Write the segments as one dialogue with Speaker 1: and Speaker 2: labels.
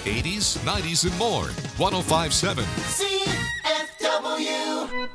Speaker 1: 80s, 90s, and more. 1057
Speaker 2: CFW.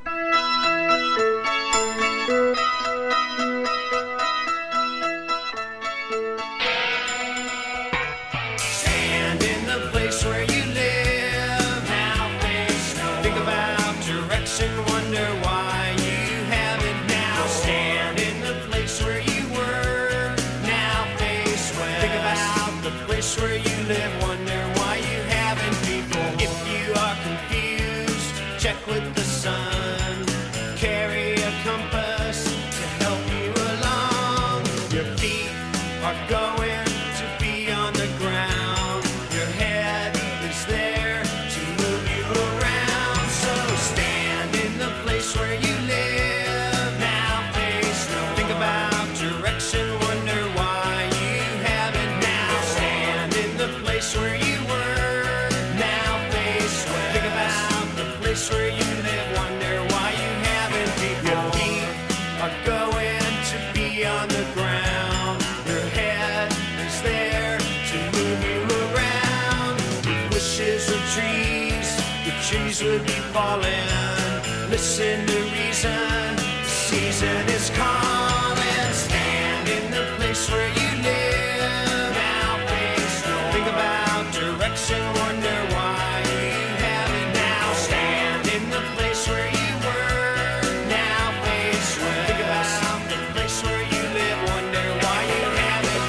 Speaker 3: Stand in the place where you live. Now face no. Think about direction. Wonder why you haven't now. Stand in the place where you were. Now face west. Think about the place where you live. Wonder why you haven't before. If you are confused, check with the sun. Carry a compass to help you along. Your feet are going to be on the ground. Your head is there to move you around. So stand in the place where you live. Now face no. Think about direction. Wonder why you haven't now. Stand in the place where you were. Now face west. Think about the place where you live. Wonder why you haven't before. Your feet are going to be on the ground. Your head is there to move you around. With wishes of trees, the trees would be falling. Listen to reason, the season is calling. Stand in the place where you live. Now face no. Think about direction. Wonder why you haven't now. Stand in the place where you were. Now face west. Think about the place where you live. Wonder why you haven't.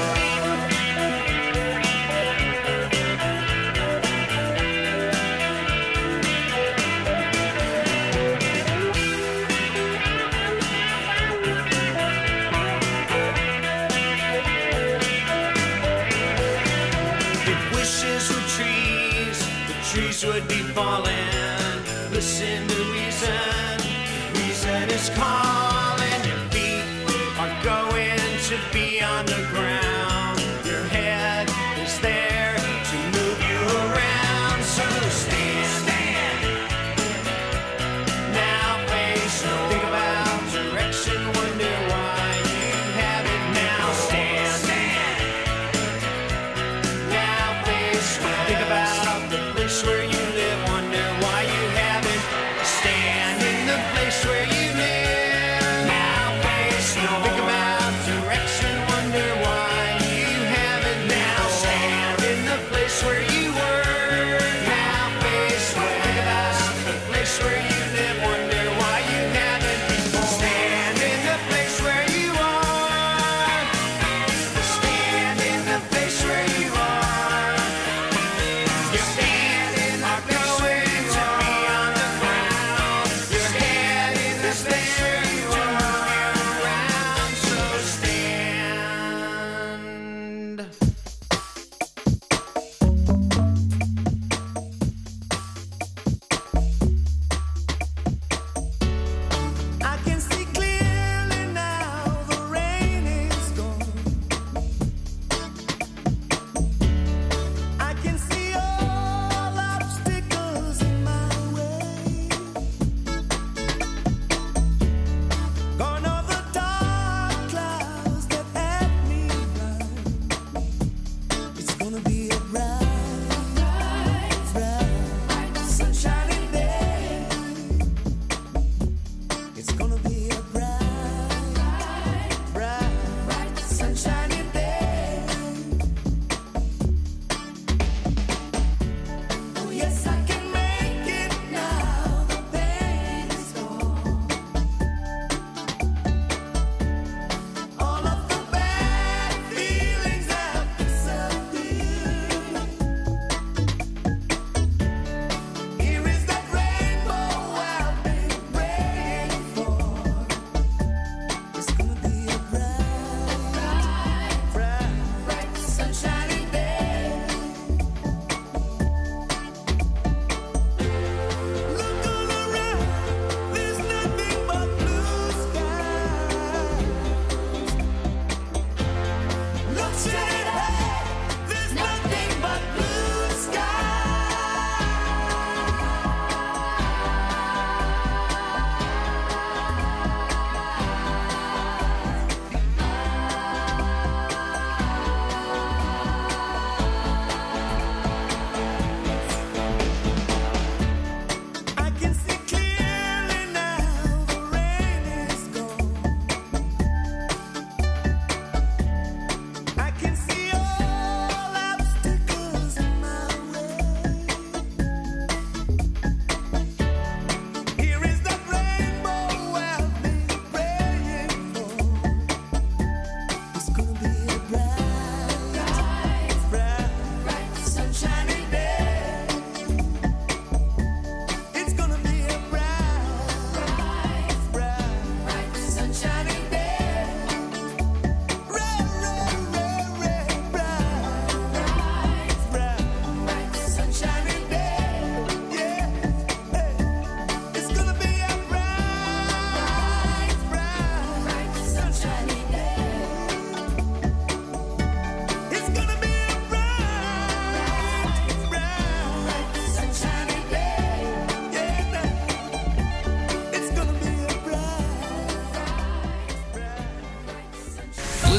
Speaker 3: If wishes were trees, the trees would be falling. Listen to reason, reason is calling. Your feet are going to be on the ground. Your head is there to move you around. So stand. Now face no. Think about direction. Wonder why you haven't now. Stand. Now face west. Think about the place where you live. Wonder why you haven't. Stand in the place where you live. Now face no. Think about direction. Wonder why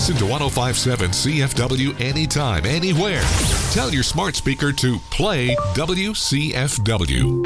Speaker 1: Listen to 105.7 CFW anytime, anywhere. Tell your smart speaker to play WCFW.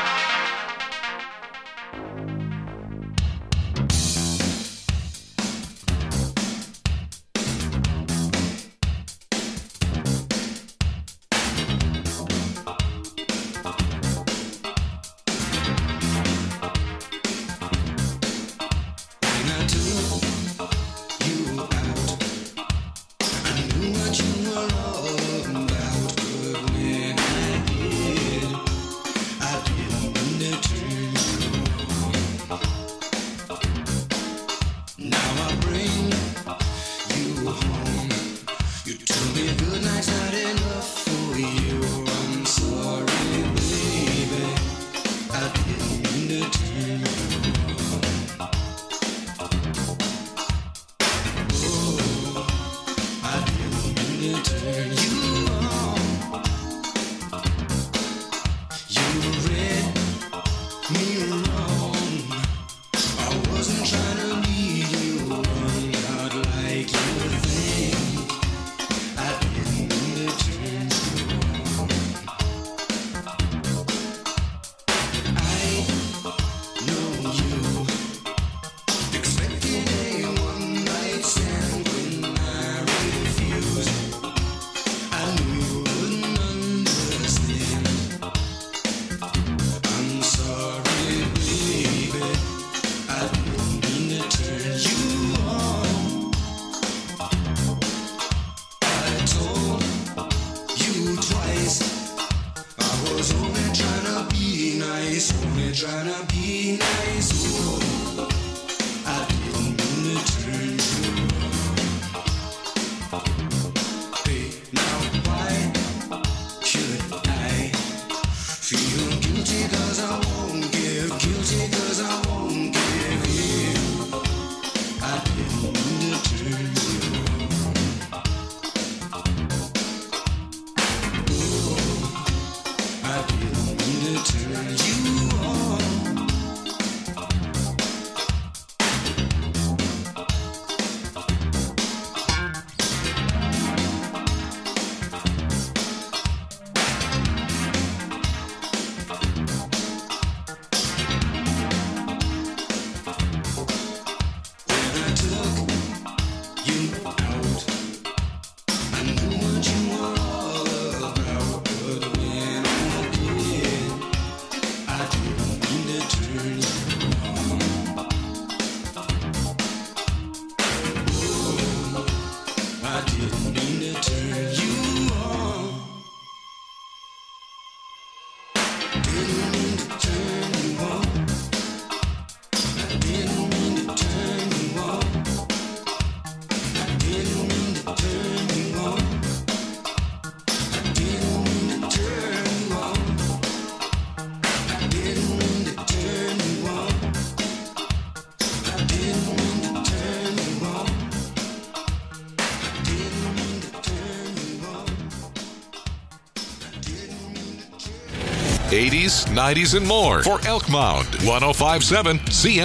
Speaker 1: '80s, '90s, and more for Elk Mound. 105.7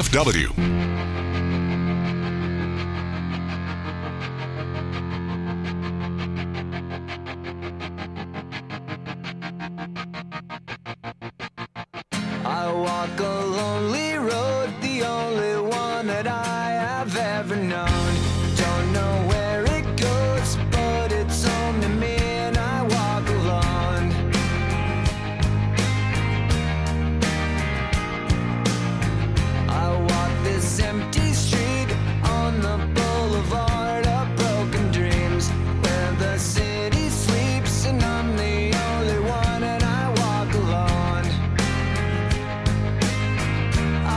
Speaker 1: CFW.
Speaker 2: I walk a lonely road, the only one that I have ever known. Don't know where it goes, but it's home to me and I walk alone. I walk this empty street on the boulevard of broken dreams, where the city sleeps and I'm the only one and I walk alone.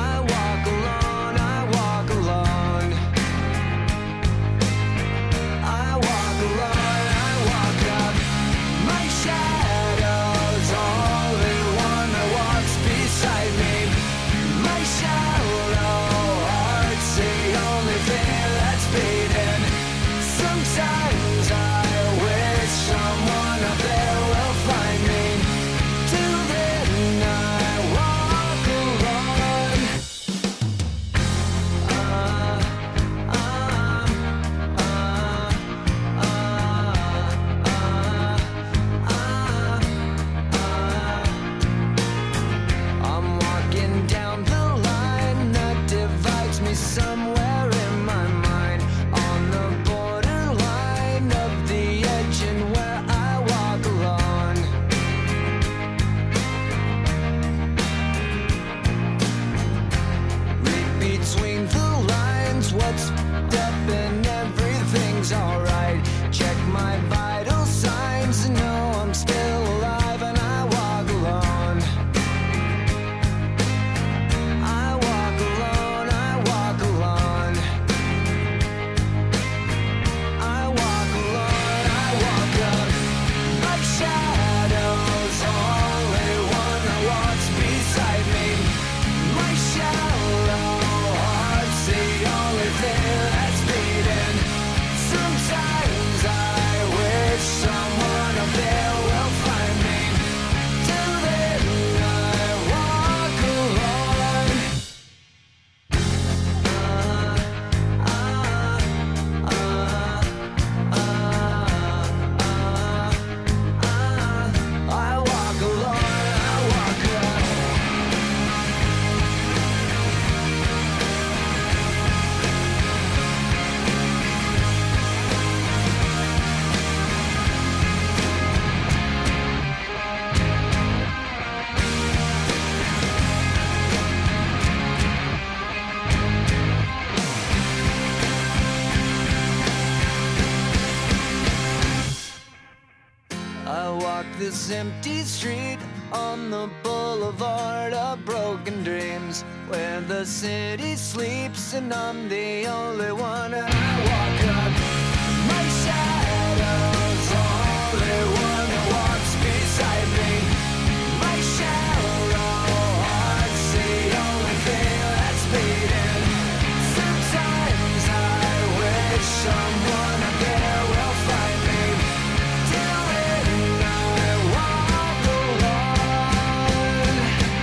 Speaker 2: I walk this empty street on the boulevard of broken dreams, where the city sleeps and I'm the only one. And I walk up, my shadow's only one that walks beside me. My shallow heart's the only thing that's beating. Sometimes I wish someone out there will find me. Till then I walk alone.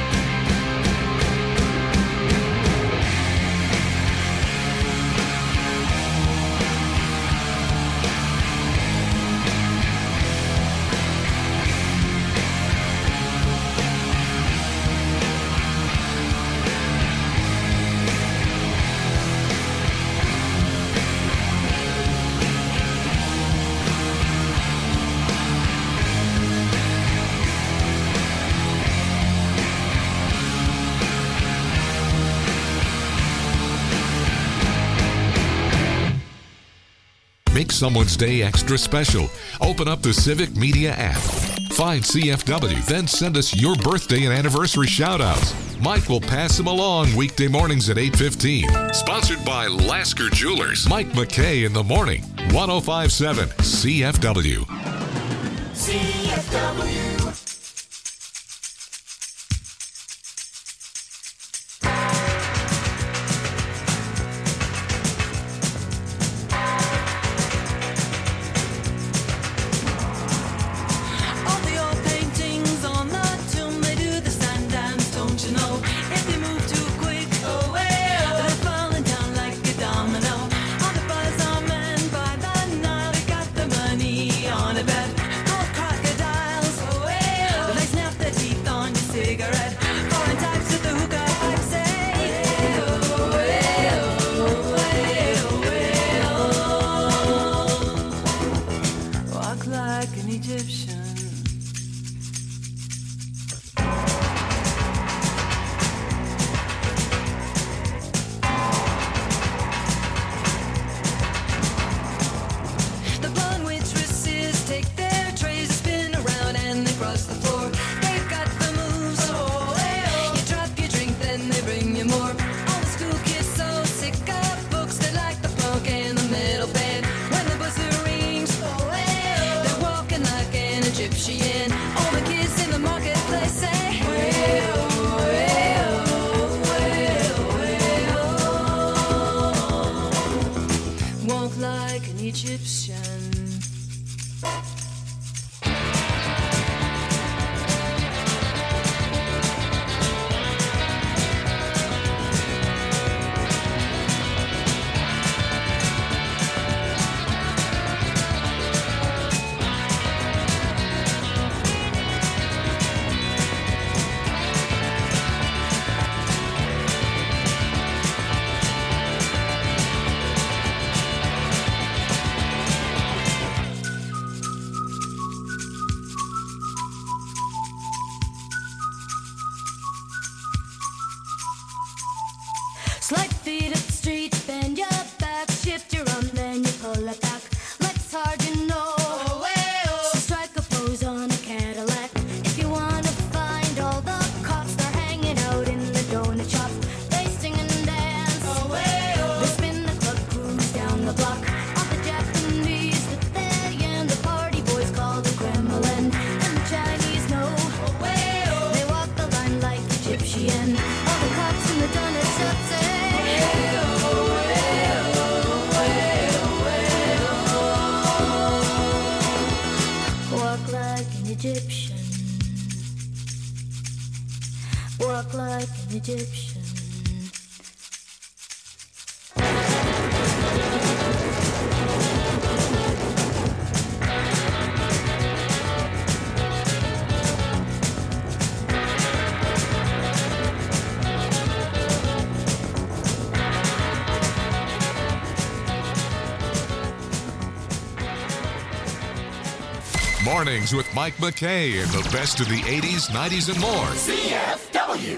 Speaker 1: Make someone's day extra special. Open up the Civic Media app. Find CFW, then send us your birthday and anniversary shout-outs. Mike will pass them along weekday mornings at 8:15. Sponsored by Lasker Jewelers. Mike McKay in the morning. 105.7 CFW.
Speaker 3: CFW.
Speaker 4: All the old paintings on the tomb, they do the sun dance, don't you know? If they move too quick, they're falling down like a domino. All the buzz are men by the Nile, they got the money on a bet. Gold crocodiles, they snap their teeth on your cigarette. Foreign types with the hookah pipe say, walk like an Egyptian. The blonde waitresses take their trays and spin around and they cross the floor. They've got the moves. You drop your drink, then they bring you more. All the school kids so sick of books, they like the punk and the metal band. When the buzzer rings, they're walking like an Egyptian. All the kids in the marketplace say, walk like an Egyptian. Slide feet up the street, bend your back, shift your arm, then you pull it back. Legs hard, you know. So strike a pose on a Cadillac. If you wanna find all the cops, they're hanging out in the donut shop. They sing and dance. They spin the club, cruise down the block. All the Japanese with their yen, the party boys call the Kremlin, and the Chinese know. They walk the line like Egyptian. All the cops in the donut shop say, walk like an Egyptian. Walk like an Egyptian.
Speaker 1: Mornings with Mike McKay and the best of the 80s, 90s, and more.
Speaker 3: CFW.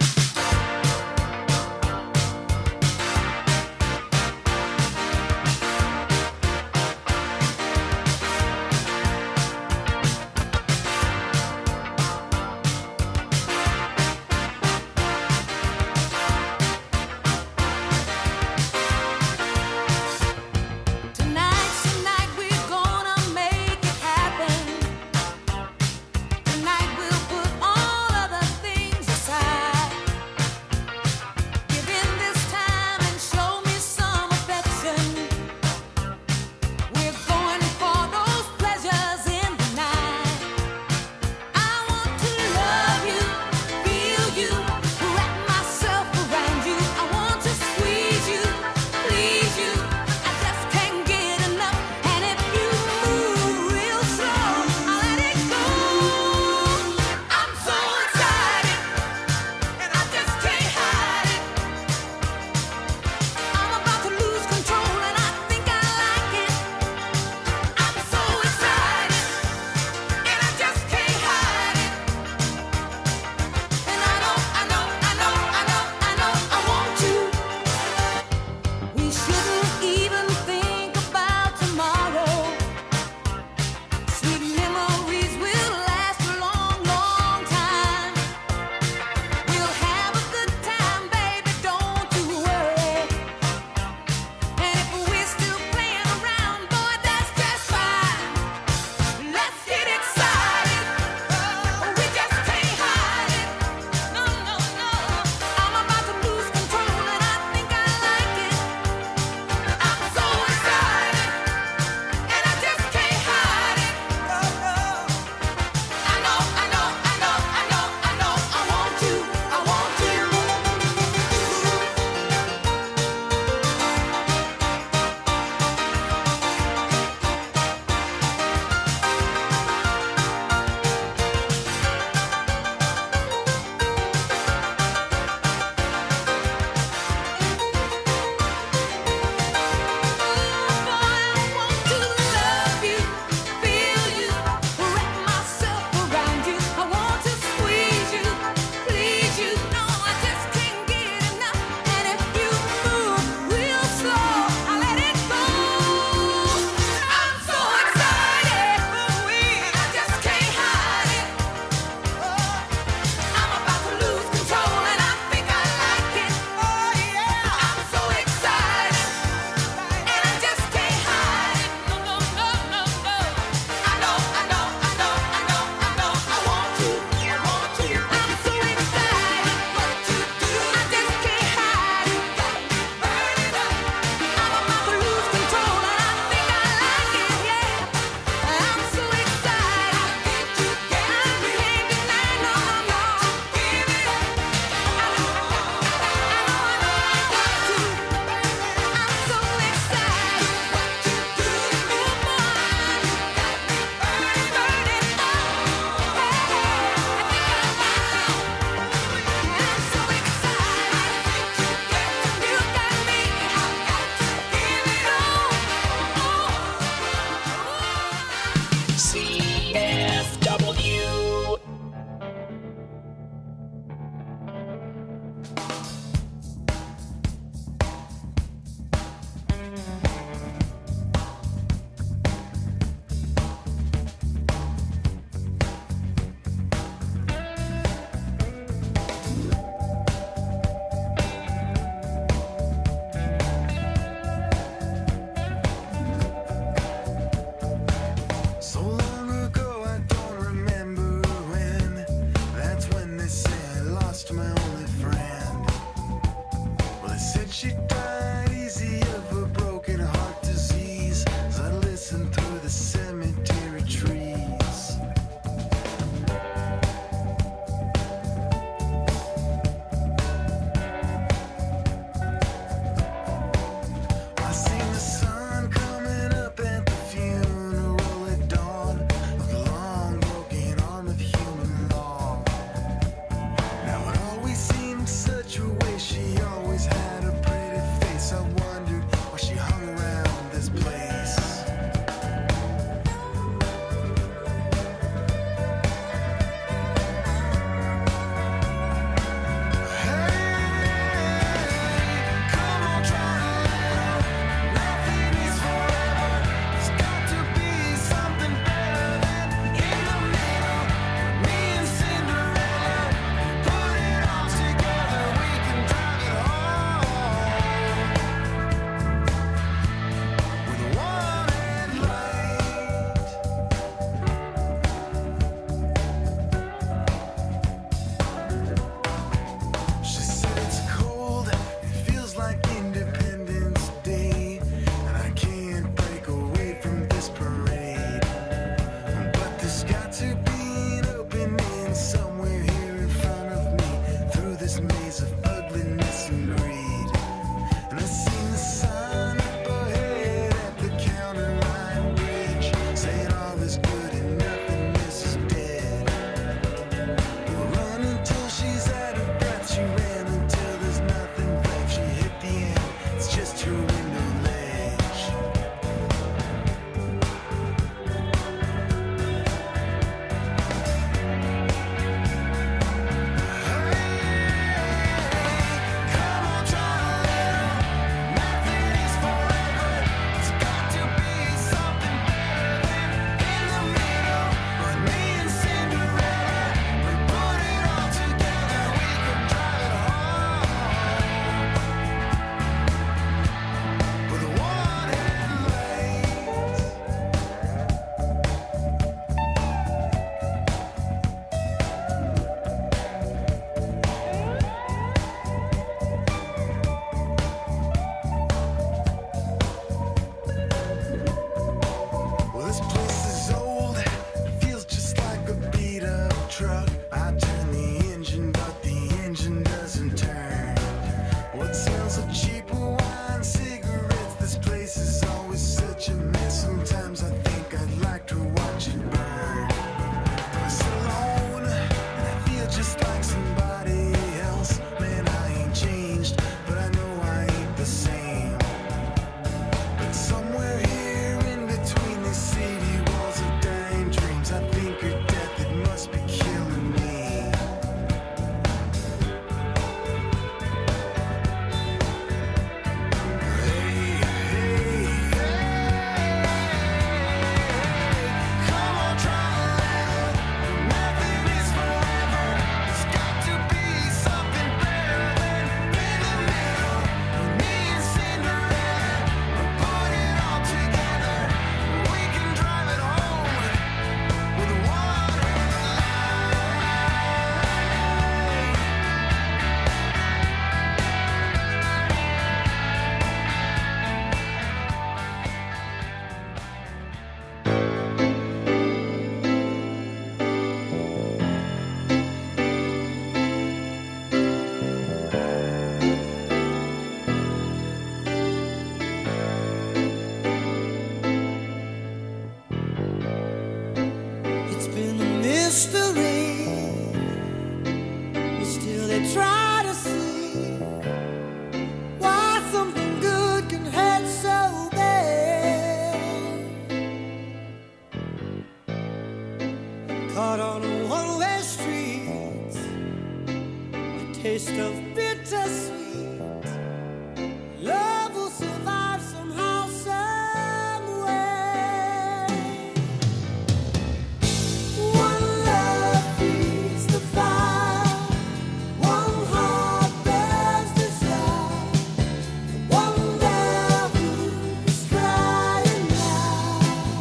Speaker 5: mystery, but still they try to see why something good can hurt so bad. Caught on a one-way street, the taste of bittersweet. Love will survive somehow, some way. One love feeds the fire, one heart bears desire. Wonder who's crying now.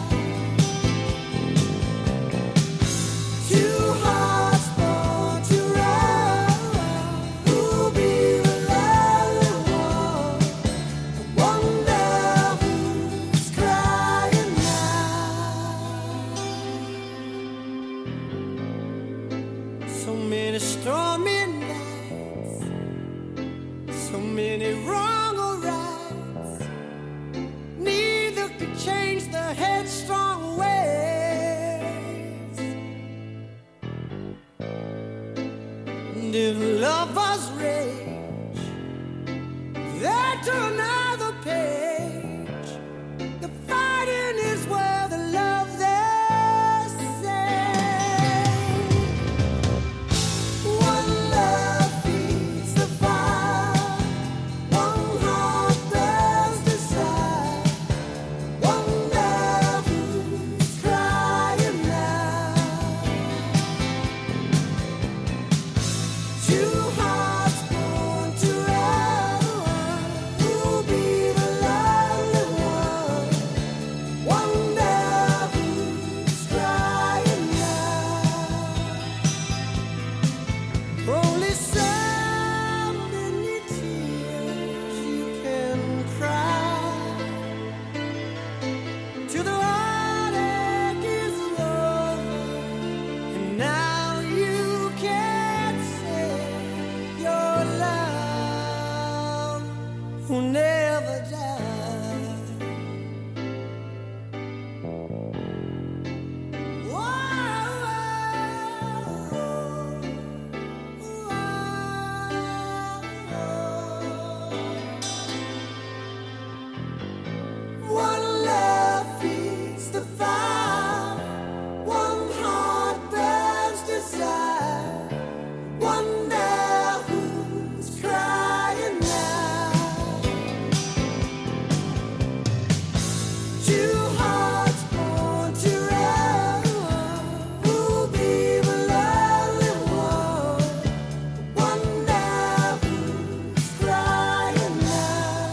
Speaker 5: Two hearts born to run, who'll be the lonely one? Wonder who's crying now. So many stormy nights, so many wrong or rights. Neither could change the headstrong ways. And if lovers rage, they turn another page. The fighting is where the love they say. One love feeds the fire, one heart bears desire. Wonder who's crying now. Two hearts born to run, who'll be the lonely one? Wonder who's crying now. Only so many tears you can cry till the heartache is over, and now you can't say your love will never die. One love feeds the fire, one heart burns desire. Wonder who's crying now. Two hearts born to run, who'll be the lonely one? Wonder who's crying now.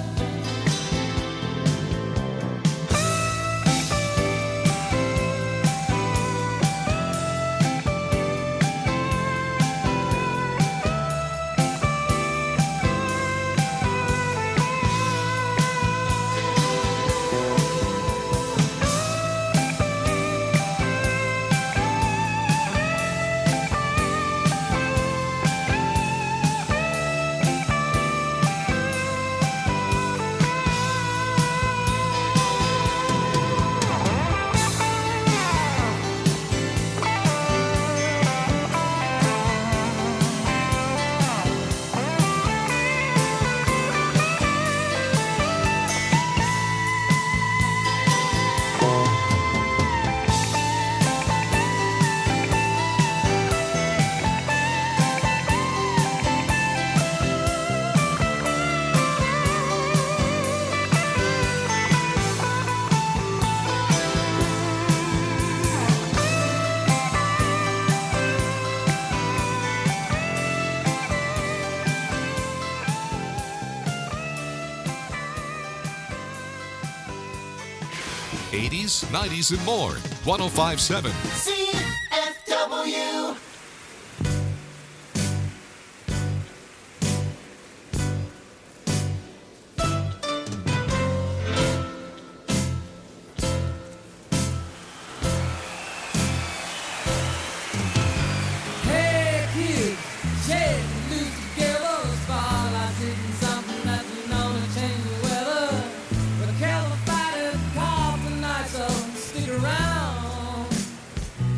Speaker 1: '80s, '90s, and more. 105.7.
Speaker 5: CFW.
Speaker 6: Hey kids, shake and loose together. Spotlight hitting something that's known to change the weather. But a California cough tonight, so stick around.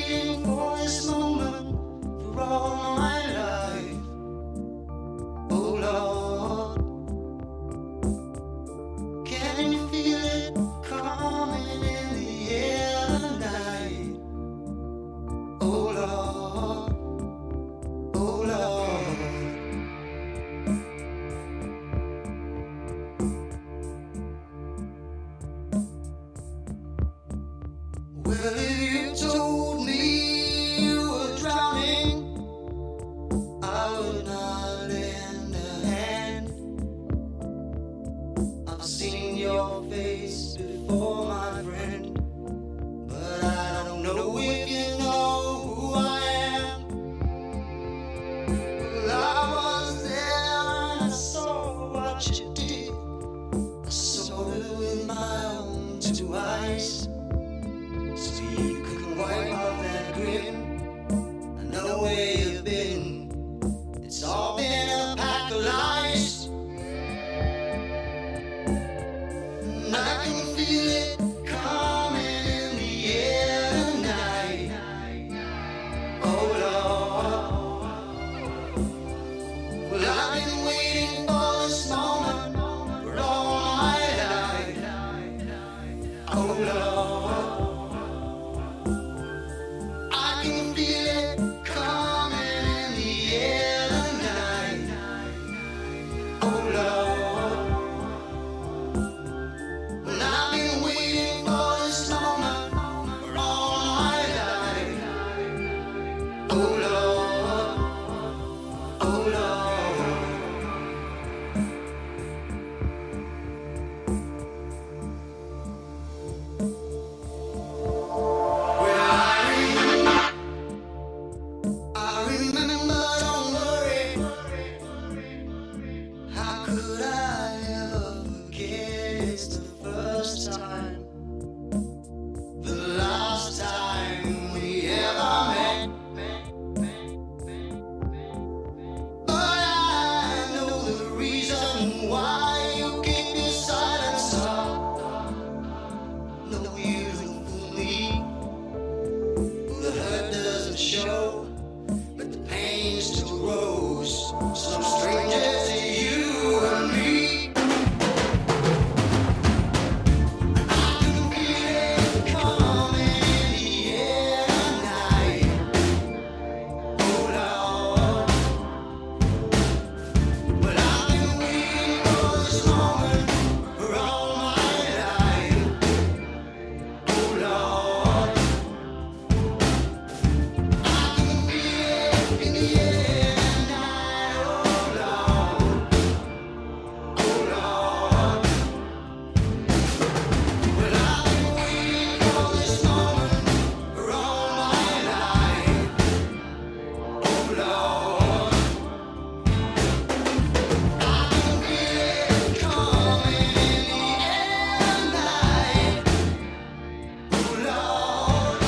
Speaker 5: waiting for this moment for all my life. Oh Lord, can you feel it coming in the air tonight? Oh Lord, oh Lord. Well, if you told me you were drowning, I would not lend a hand. I've seen your face before, my friend, but I don't know if you know who I am. Well, I was there and I saw what you did. I saw it with my own two eyes. So you could wipe off that grin. I know where you've been. It's all been a pack of lies. And I can feel it coming in the air tonight. Oh Lord. Well, I've been waiting for this moment for all my life. Oh Lord. I can feel it coming in the air tonight. Oh Lord. Well, I've been waiting for this moment for all my life. Oh Lord. Oh Lord. I remember, don't worry. How could I ever forget? It's the first time, the last time we ever met. But I know the reason why you keep your silence up. No, you don't fool me. The hurt doesn't show, but the pain still grows. Some stranger to you and me. I can feel it coming in the air tonight. Oh Lord. Well, I've been waiting for this moment for all my life. Oh Lord. I can feel it in the air tonight. Oh Lord. Oh Lord. Well, I've been waiting for this moment for all my life. Oh Lord. I can feel it coming in the air tonight. Oh Lord.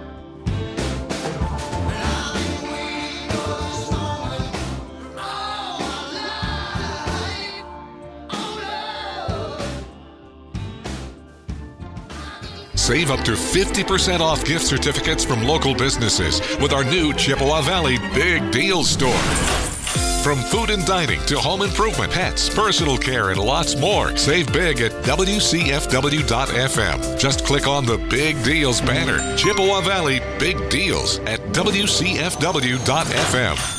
Speaker 5: And I've been waiting for this moment for all my life. Oh Lord.
Speaker 1: Save up to 50% off gift certificates from local businesses with our new Chippewa Valley Big Deal Store. From food and dining to home improvement, pets, personal care, and lots more. Save big at WCFW.FM. Just click on the Big Deals banner. Chippewa Valley Big Deals at WCFW.FM.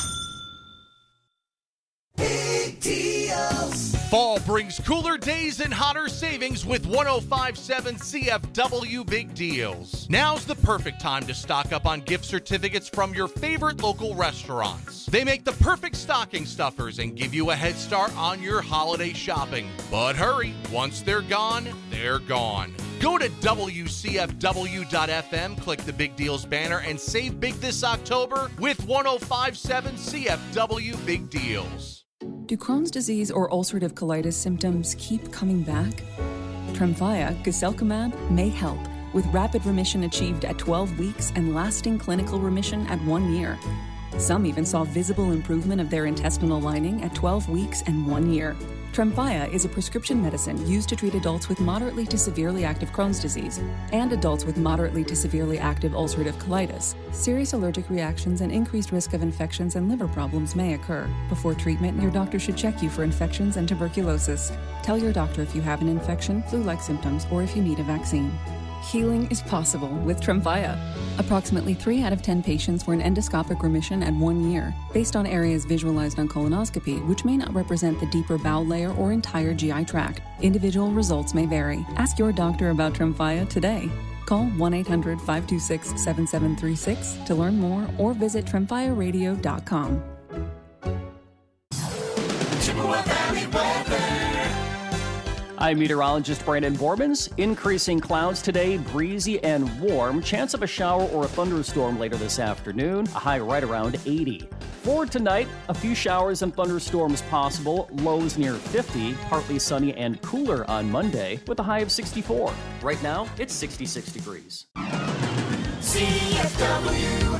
Speaker 5: Big deals.
Speaker 7: Fall brings cooler days and hotter savings with 105.7 CFW Big Deals. Now's the perfect time to stock up on gift certificates from your favorite local restaurants. They make the perfect stocking stuffers and give you a head start on your holiday shopping. But hurry, once they're gone, they're gone. Go to WCFW.FM, click the Big Deals banner, and save big this October with 105.7 CFW Big Deals.
Speaker 8: Do Crohn's disease or ulcerative colitis symptoms keep coming back? Tremfya, guselkumab, may help, with rapid remission achieved at 12 weeks and lasting clinical remission at 1 year. Some even saw visible improvement of their intestinal lining at 12 weeks and 1 year. Tremfya is a prescription medicine used to treat adults with moderately to severely active Crohn's disease and adults with moderately to severely active ulcerative colitis. Serious allergic reactions and increased risk of infections and liver problems may occur. Before treatment, your doctor should check you for infections and tuberculosis. Tell your doctor if you have an infection, flu-like symptoms, or if you need a vaccine. Healing is possible with Tremfya. Approximately 3 out of 10 patients were in endoscopic remission at 1 year, based on areas visualized on colonoscopy, which may not represent the deeper bowel layer or entire GI tract. Individual results may vary. Ask your doctor about Tremfya today. Call 1-800-526-7736 to learn more or visit tremfyaradio.com.
Speaker 3: Chippewa Valley weather.
Speaker 9: I'm meteorologist Brandon Bormans. Increasing clouds today, breezy and warm. Chance of a shower or a thunderstorm later this afternoon. A high right around 80. For tonight, a few showers and thunderstorms possible. Lows near 50. Partly sunny and cooler on Monday with a high of 64. Right now, it's 66 degrees.
Speaker 3: CFW.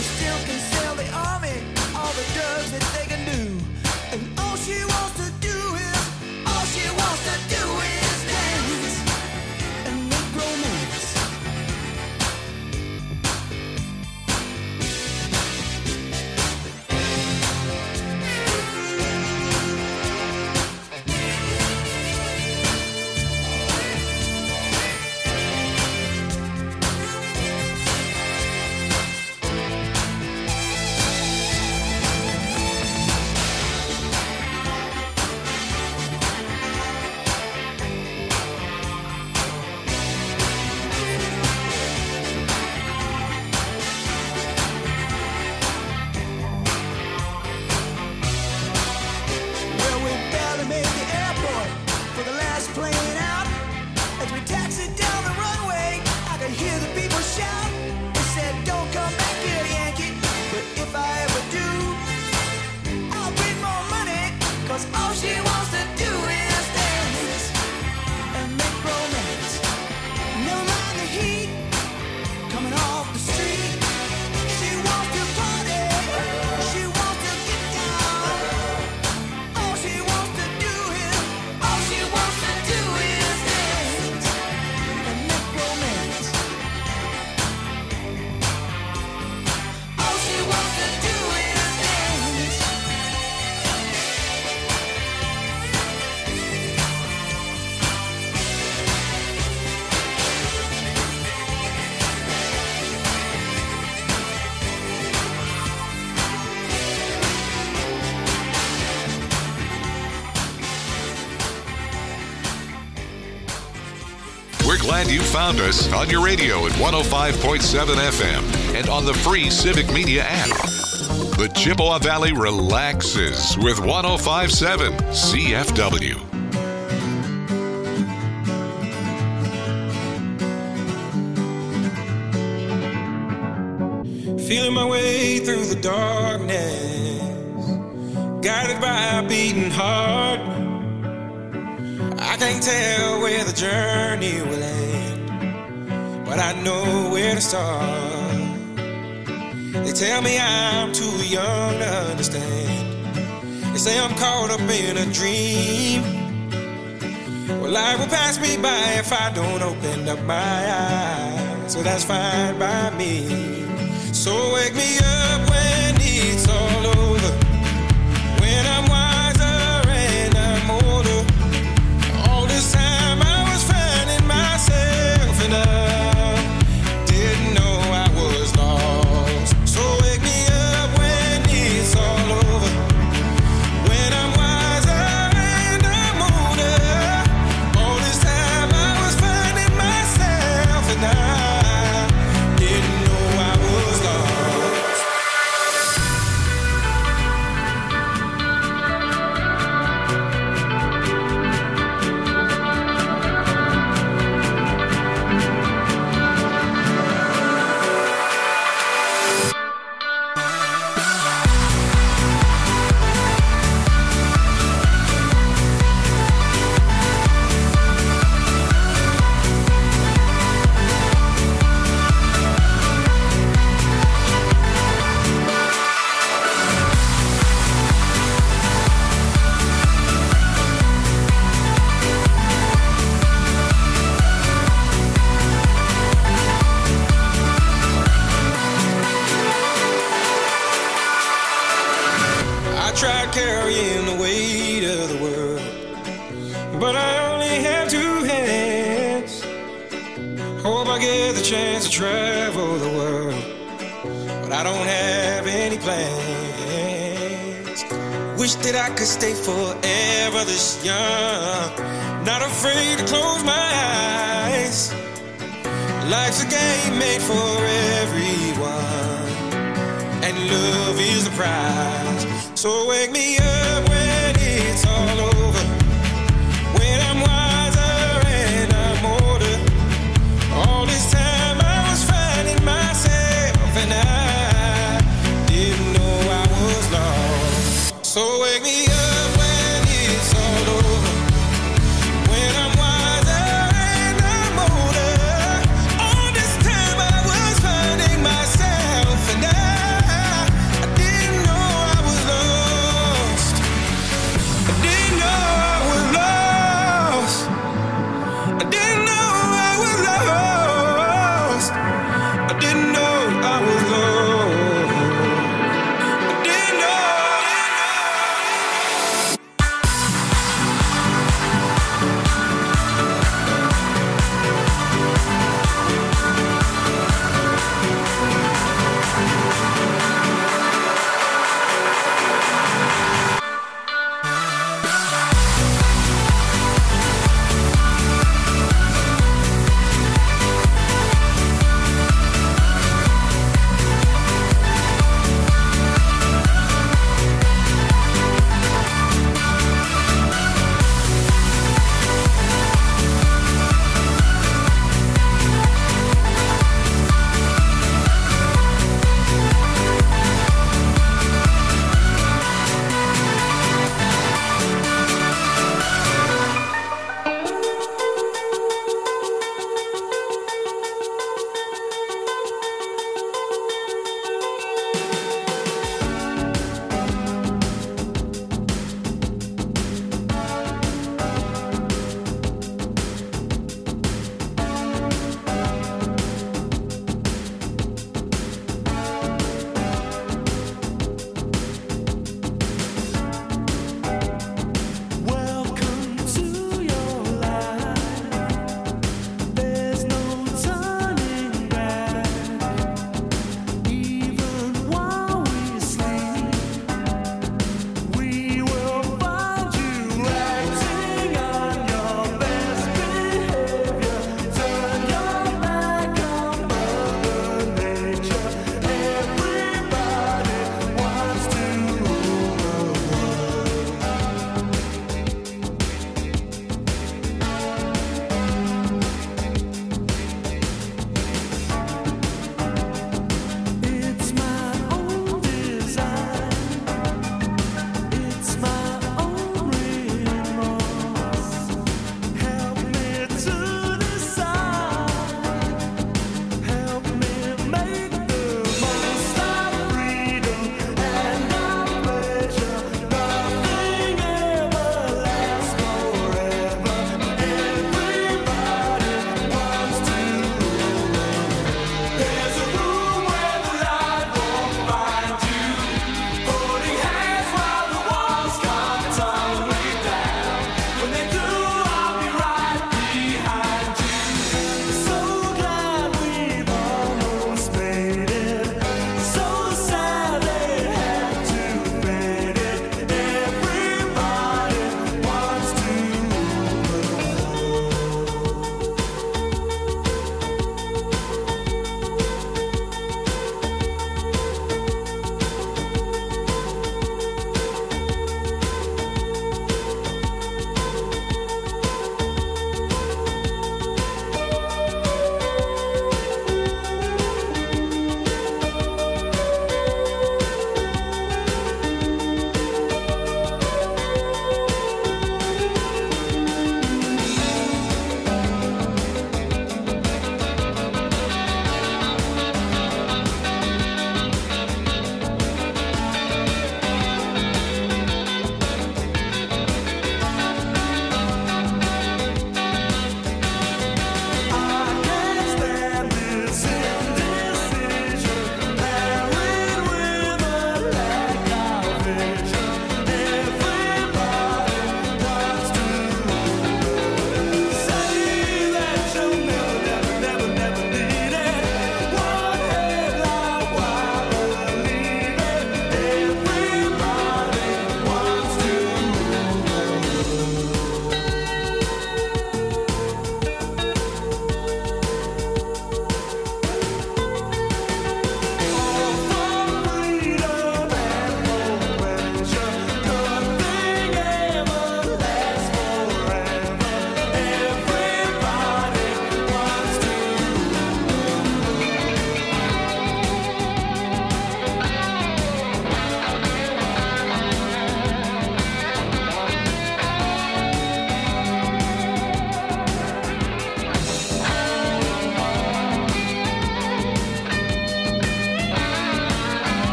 Speaker 5: All the drugs that they can do, and all she wants to do
Speaker 1: glad you found us on your radio at 105.7 FM and on the free Civic Media app. The Chippewa Valley relaxes with 105.7 CFW.
Speaker 10: Feeling my way through the darkness, guided by a beating heart. I can't tell where the journey will end, but I know where to start. They tell me I'm too young to understand. They say I'm caught up in a dream. Well, life will pass me by if I don't open up my eyes. So that's fine by me. So wake me up when it's all over, when I'm wiser and I'm older. All this time I was finding myself and I didn't know I was lost. So wake me up when it's all over, when I'm wiser and I'm older. All this time I was finding myself and I didn't know I was lost. I tried carrying the weight of the world, but I only have two hands. Hope I get the chance to travel the world, but I don't have any plans. Wish that I could stay forever this young, not afraid to close my eyes. Life's a game made for everyone, and love is the prize. So wake me up when it's all over, when I'm wiser and I'm older. All this time I was finding myself and I didn't know I was lost. So wake me up when it's all over, when I'm wiser and I'm older. All this time I was finding myself and I didn't know I was lost. I didn't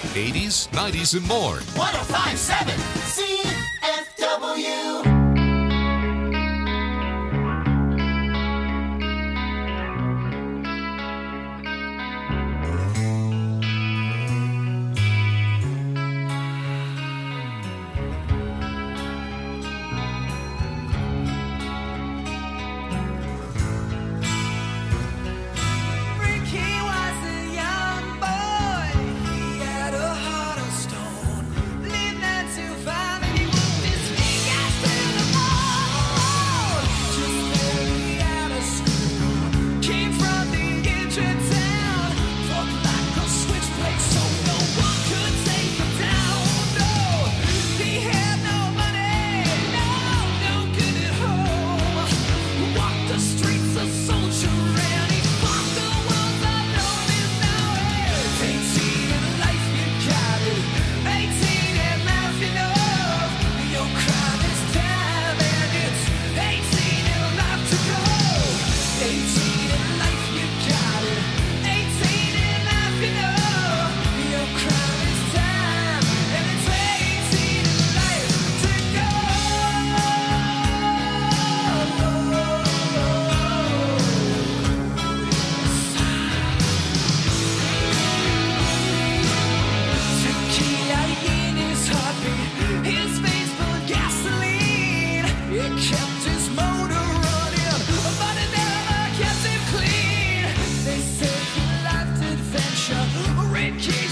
Speaker 1: 80s, 90s, and more.
Speaker 5: 1057 CFW.
Speaker 3: Red Key